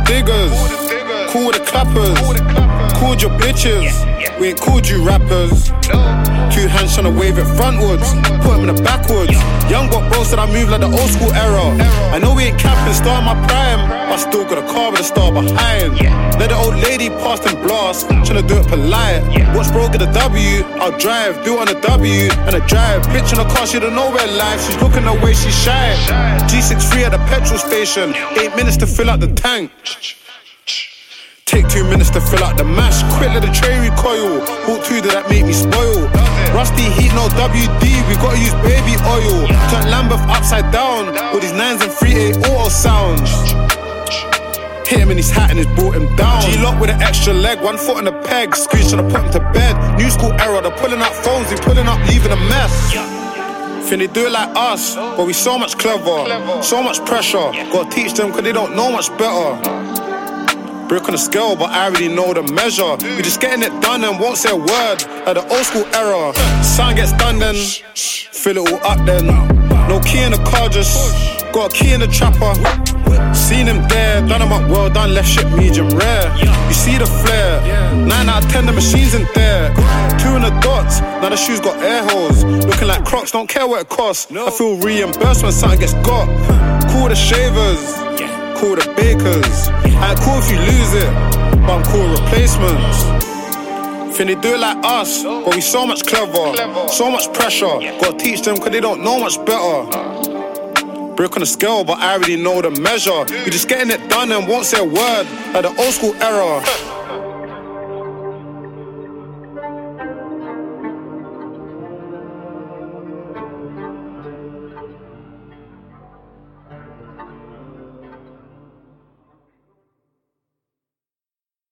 diggers, cool with the clappers, cool with your bitches. We ain't called you rappers. Two hands tryna wave it frontwards, put them in the backwards. Young but bro said I move like the old school era. I know we ain't capping, star in my prime, but I still got a car with a star behind. Let the old lady pass and blast, tryna do it polite. Watch bro get a W, I'll drive, do it on a W and a drive. Bitch in the car, she don't know where life. She's looking the way she shy. G63 at the petrol station, 8 minutes to fill up the tank. Take 2 minutes to fill out the mash. Quick let the tray recoil. Bought 2 that make me spoil. Rusty heat, no WD. We gotta use baby oil. Turn Lambeth upside down. All these 9s and 3/8 auto sounds. Hit him in his hat and it's brought him down. G-lock with an extra leg, 1 foot on the peg. Screech tryna put him to bed. New school era, they're pulling up phones. They pulling up, leaving a mess. Think they do it like us, but we so much clever. So much pressure. Gotta teach them cause they don't know much better. Brick on the scale, but I already know the measure. We just getting it done and won't say a word. Like the old school era. Sound gets done then, fill it all up then. No key in the car, just got a key in the trapper. Seen him there, done him up well done, left shit medium rare. You see the flare, 9 out of 10 the machines in there. 2 in the dots, now the shoes got air holes. Looking like Crocs, don't care what it costs. I feel reimbursed when something gets got. Cool the shavers, cool the bakers. I ain't cool if you lose it, but I'm cool with replacements. Think they do it like us, but we so much clever. So much pressure, gotta teach them cause they don't know much better. Brick on the scale, but I already know the measure. We just getting it done and won't say a word. Like the old school era.